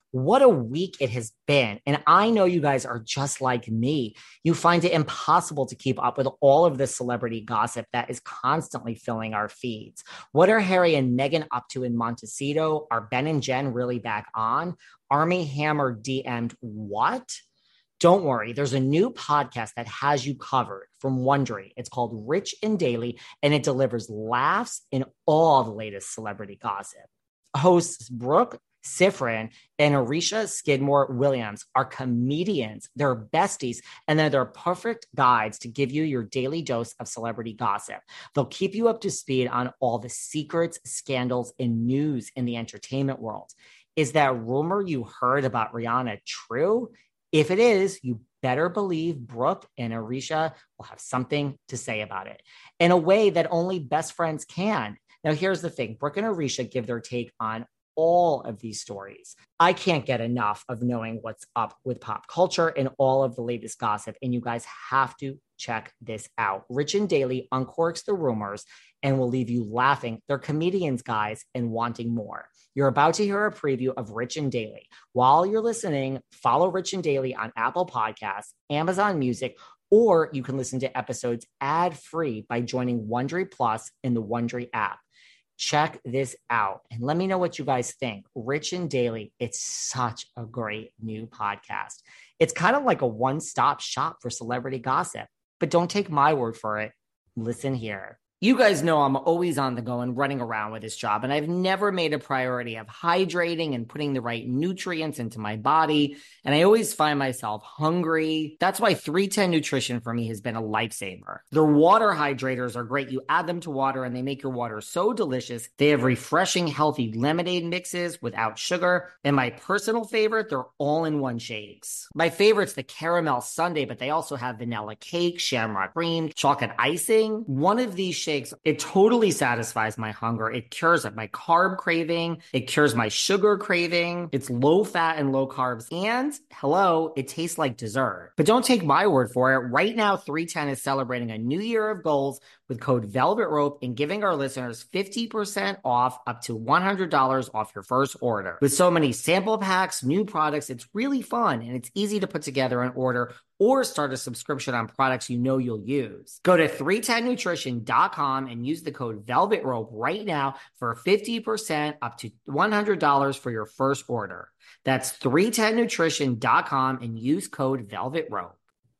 What a week it has been. And I know you guys are just like me. You find it impossible to keep up with all of this celebrity gossip that is constantly filling our feeds. What are Harry and Meghan up to in Montecito? Are Ben and Jen really back on? Army Hammer DM'd what? Don't worry, there's a new podcast that has you covered from Wondery. It's called Rich and Daily, and it delivers laughs in all the latest celebrity gossip. Hosts Brooke Sifrin and Arisha Skidmore Williams are comedians. They're besties, and they're perfect guides to give you your daily dose of celebrity gossip. They'll keep you up to speed on all the secrets, scandals, and news in the entertainment world. Is that rumor you heard about Rihanna true? If it is, you better believe Brooke and Arisha will have something to say about it in a way that only best friends can. Now, here's the thing. Brooke and Arisha give their take on all of these stories. I can't get enough of knowing what's up with pop culture and all of the latest gossip, and you guys have to check this out. Rich and Daily uncorks the rumors and will leave you laughing. They're comedians, guys, and wanting more. You're about to hear a preview of Rich and Daily. While you're listening, follow Rich and Daily on Apple Podcasts, Amazon Music, or you can listen to episodes ad-free by joining Wondery Plus in the Wondery app. Check this out and let me know what you guys think. Rich and Daily, it's such a great new podcast. It's kind of like a one-stop shop for celebrity gossip, but don't take my word for it. Listen here. You guys know I'm always on the go and running around with this job, and I've never made a priority of hydrating and putting the right nutrients into my body, and I always find myself hungry. That's why 310 Nutrition for me has been a lifesaver. Their water hydrators are great. You add them to water, and they make your water so delicious. They have refreshing, healthy lemonade mixes without sugar, and my personal favorite, they're all-in-one shakes. My favorite's the caramel sundae, but they also have vanilla cake, shamrock cream, chocolate icing. One of these shakes, it totally satisfies my hunger. It cures my carb craving. It cures my sugar craving. It's low fat and low carbs. And hello, it tastes like dessert. But don't take my word for it. Right now, 310 is celebrating a new year of goals with code Velvet Rope and giving our listeners 50% off up to $100 off your first order. With so many sample packs, new products, it's really fun and it's easy to put together an order or start a subscription on products you know you'll use. Go to 310nutrition.com and use the code Velvet Rope right now for 50% up to $100 for your first order. That's 310nutrition.com and use code Velvet Rope.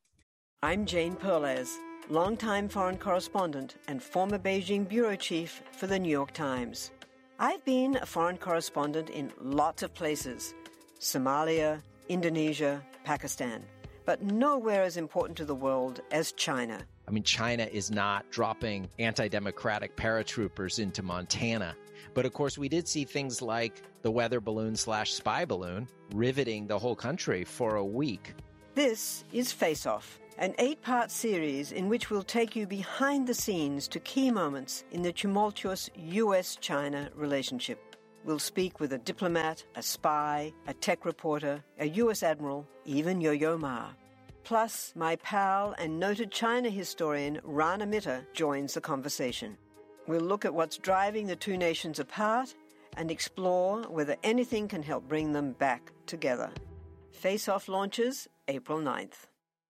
I'm Jane Perlez, longtime foreign correspondent and former Beijing bureau chief for the New York Times. I've been a foreign correspondent in lots of places: Somalia, Indonesia, Pakistan. But nowhere as important to the world as China. I mean, China is not dropping anti-democratic paratroopers into Montana. But of course, we did see things like the weather balloon / spy balloon riveting the whole country for a week. This is Face Off, an 8-part series in which we'll take you behind the scenes to key moments in the tumultuous U.S.-China relationship. We'll speak with a diplomat, a spy, a tech reporter, a U.S. admiral, even Yo-Yo Ma. Plus, my pal and noted China historian Rana Mitter joins the conversation. We'll look at what's driving the two nations apart and explore whether anything can help bring them back together. Face Off launches April 9th.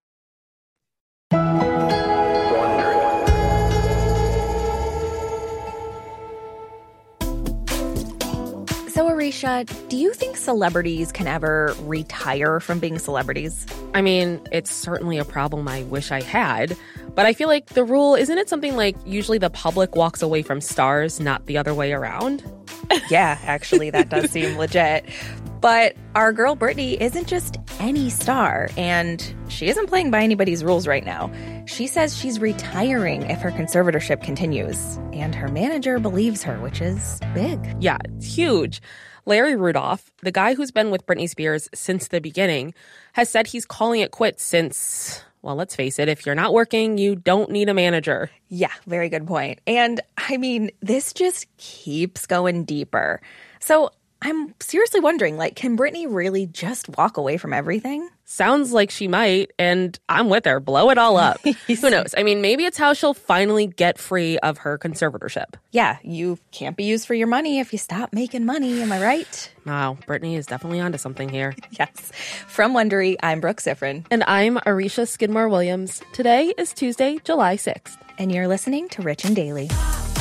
So, Arisha, do you think celebrities can ever retire from being celebrities? I mean, it's certainly a problem I wish I had. But I feel like the rule, isn't it something like usually the public walks away from stars, not the other way around? Yeah, actually, that does seem legit. But our girl Britney isn't just any star, and she isn't playing by anybody's rules right now. She says she's retiring if her conservatorship continues, and her manager believes her, which is big. Yeah, it's huge. Larry Rudolph, the guy who's been with Britney Spears since the beginning, has said he's calling it quits since, well, let's face it, if you're not working, you don't need a manager. Yeah, very good point. And I mean, this just keeps going deeper. So I'm seriously wondering, like, can Britney really just walk away from everything? Sounds like she might, and I'm with her. Blow it all up. Who knows? I mean, maybe it's how she'll finally get free of her conservatorship. Yeah, you can't be used for your money if you stop making money. Am I right? Wow, Britney is definitely onto something here. Yes. From Wondery, I'm Brooke Siffrin. And I'm Arisha Skidmore-Williams. Today is Tuesday, July 6th. And you're listening to Rich and Daily.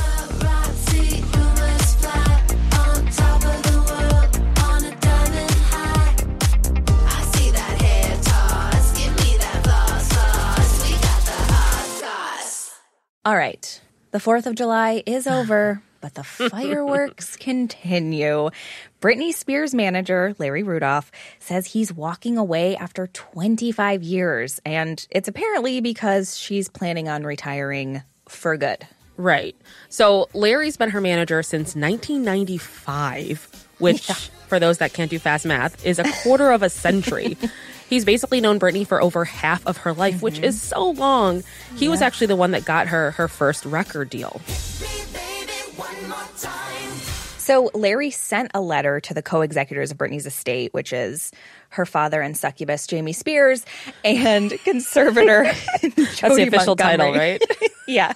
All right, the 4th of July is over, but the fireworks continue. Britney Spears' manager, Larry Rudolph, says he's walking away after 25 years, and it's apparently because she's planning on retiring for good. Right. So Larry's been her manager since 1995, which, for those that can't do fast math, is a quarter of a century. He's basically known Britney for over half of her life, which is so long. He was actually the one that got her first record deal. So Larry sent a letter to the co-executors of Britney's estate, which is her father and succubus, Jamie Spears, and conservator That's the official title, right? Yeah.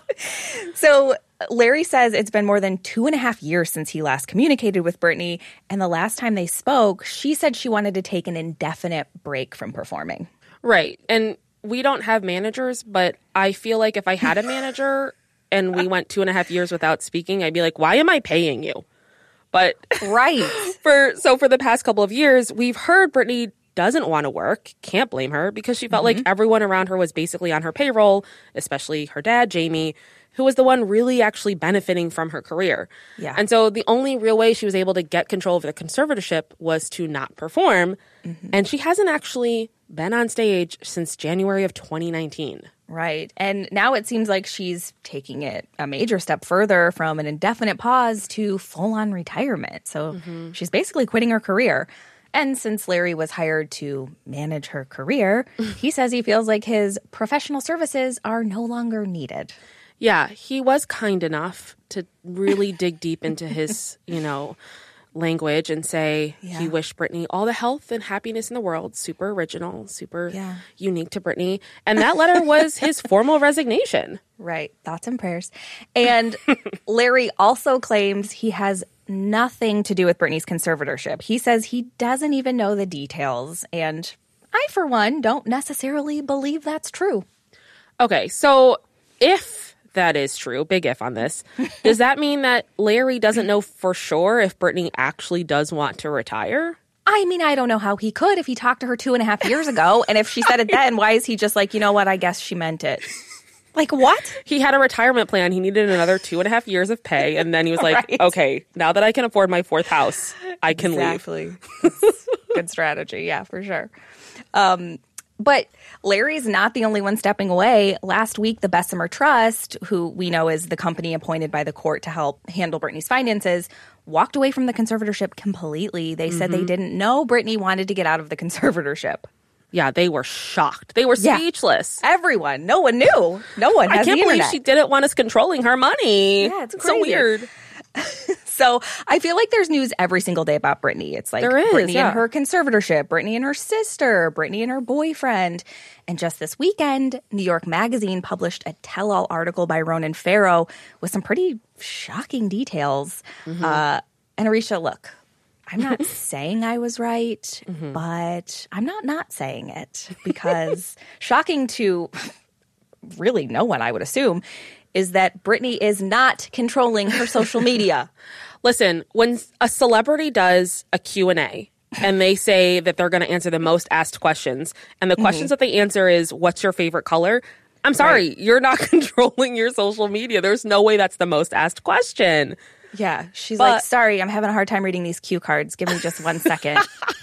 So Larry says it's been more than 2.5 years since he last communicated with Britney, and the last time they spoke, she said she wanted to take an indefinite break from performing. Right. And we don't have managers, but I feel like if I had a manager and we went 2.5 years without speaking, I'd be like, why am I paying you? But right. For the past couple of years, we've heard Britney doesn't want to work, can't blame her, because she felt like everyone around her was basically on her payroll, especially her dad, Jamie, who was the one really actually benefiting from her career. Yeah. And so the only real way she was able to get control of the conservatorship was to not perform. And she hasn't actually been on stage since January of 2019. Right. And now it seems like she's taking it a major step further from an indefinite pause to full-on retirement. So she's basically quitting her career. And since Larry was hired to manage her career, he says he feels like his professional services are no longer needed. Yeah, he was kind enough to really dig deep into his, language and say he wished Britney all the health and happiness in the world. Super original, super unique to Britney. And that letter was his formal resignation. Right. Thoughts and prayers. And Larry also claims he has nothing to do with Britney's conservatorship. He says he doesn't even know the details. And I, for one, don't necessarily believe that's true. Okay, so if that is true, big if on this, does that mean that Larry doesn't know for sure if Britney actually does want to retire? I mean, I don't know how he could if he talked to her 2.5 years ago. And if she said it then, why is he just like, you know what, I guess she meant it? Like, what? He had a retirement plan. He needed another 2.5 years of pay. And then he was like, okay, now that I can afford my 4th house, I can leave. Good strategy. Yeah, for sure. But Larry's not the only one stepping away. Last week, the Bessemer Trust, who we know is the company appointed by the court to help handle Britney's finances, walked away from the conservatorship completely. They said they didn't know Britney wanted to get out of the conservatorship. Yeah, they were shocked. They were speechless. Everyone. No one knew. No one has the internet. I can't believe she didn't want us controlling her money. Yeah, it's so weird. So I feel like there's news every single day about Britney. It's like Britney and her conservatorship, Britney and her sister, Britney and her boyfriend. And just this weekend, New York Magazine published a tell-all article by Ronan Farrow with some pretty shocking details. And Arisha, look, I'm not saying I was right, but I'm not saying it because shocking to really no one, I would assume, is that Britney is not controlling her social media. Listen, when a celebrity does a Q&A and they say that they're going to answer the most asked questions, and the questions that they answer is, what's your favorite color? I'm sorry, you're not controlling your social media. There's no way that's the most asked question. Yeah, she's like, sorry, I'm having a hard time reading these cue cards. Give me just 1 second.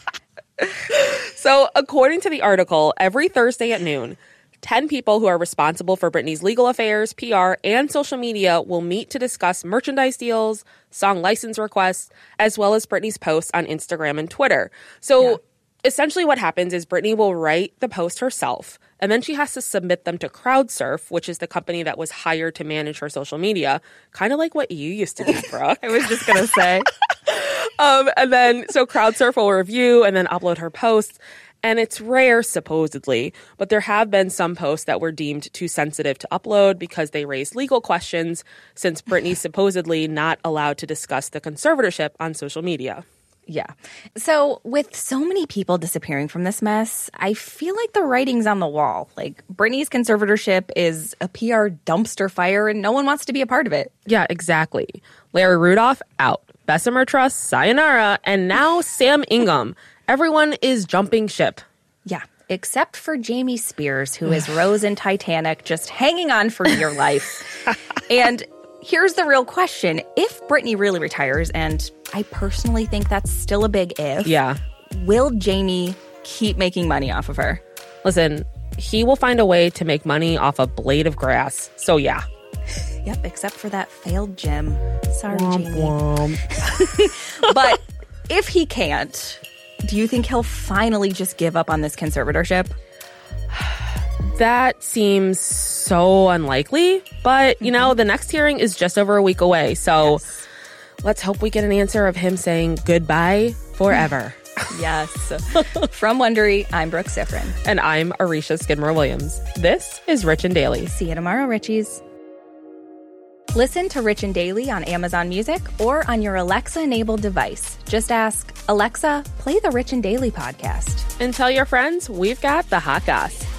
So according to the article, every Thursday at noon, 10 people who are responsible for Britney's legal affairs, PR, and social media will meet to discuss merchandise deals, song license requests, as well as Britney's posts on Instagram and Twitter. So essentially what happens is Britney will write the post herself, and then she has to submit them to CrowdSurf, which is the company that was hired to manage her social media, kind of like what you used to do, Brooke. I was just going to say. And then, so CrowdSurf will review and then upload her posts. And it's rare, supposedly, but there have been some posts that were deemed too sensitive to upload because they raised legal questions, since Britney's supposedly not allowed to discuss the conservatorship on social media. Yeah. So with so many people disappearing from this mess, I feel like the writing's on the wall. Like, Britney's conservatorship is a PR dumpster fire and no one wants to be a part of it. Yeah, exactly. Larry Rudolph, out. Bessemer Trust, sayonara. And now Sam Ingham. Everyone is jumping ship. Yeah, except for Jamie Spears, who is Rose in Titanic, just hanging on for dear life. And here's the real question. If Britney really retires, and I personally think that's still a big if, yeah, will Jamie keep making money off of her? Listen, he will find a way to make money off a blade of grass. So yeah. Yep, except for that failed gym. Sorry, Womp, Jamie. womp. But if he can't, do you think he'll finally just give up on this conservatorship? That seems so unlikely. But, you know, the next hearing is just over a week away. So let's hope we get an answer of him saying goodbye forever. Yes. From Wondery, I'm Brooke Sifrin. And I'm Arisha Skidmore-Williams. This is Rich and Daily. See you tomorrow, Richies. Listen to Rich and Daily on Amazon Music or on your Alexa-enabled device. Just ask, Alexa, play the Rich and Daily podcast. And tell your friends we've got the hot goss.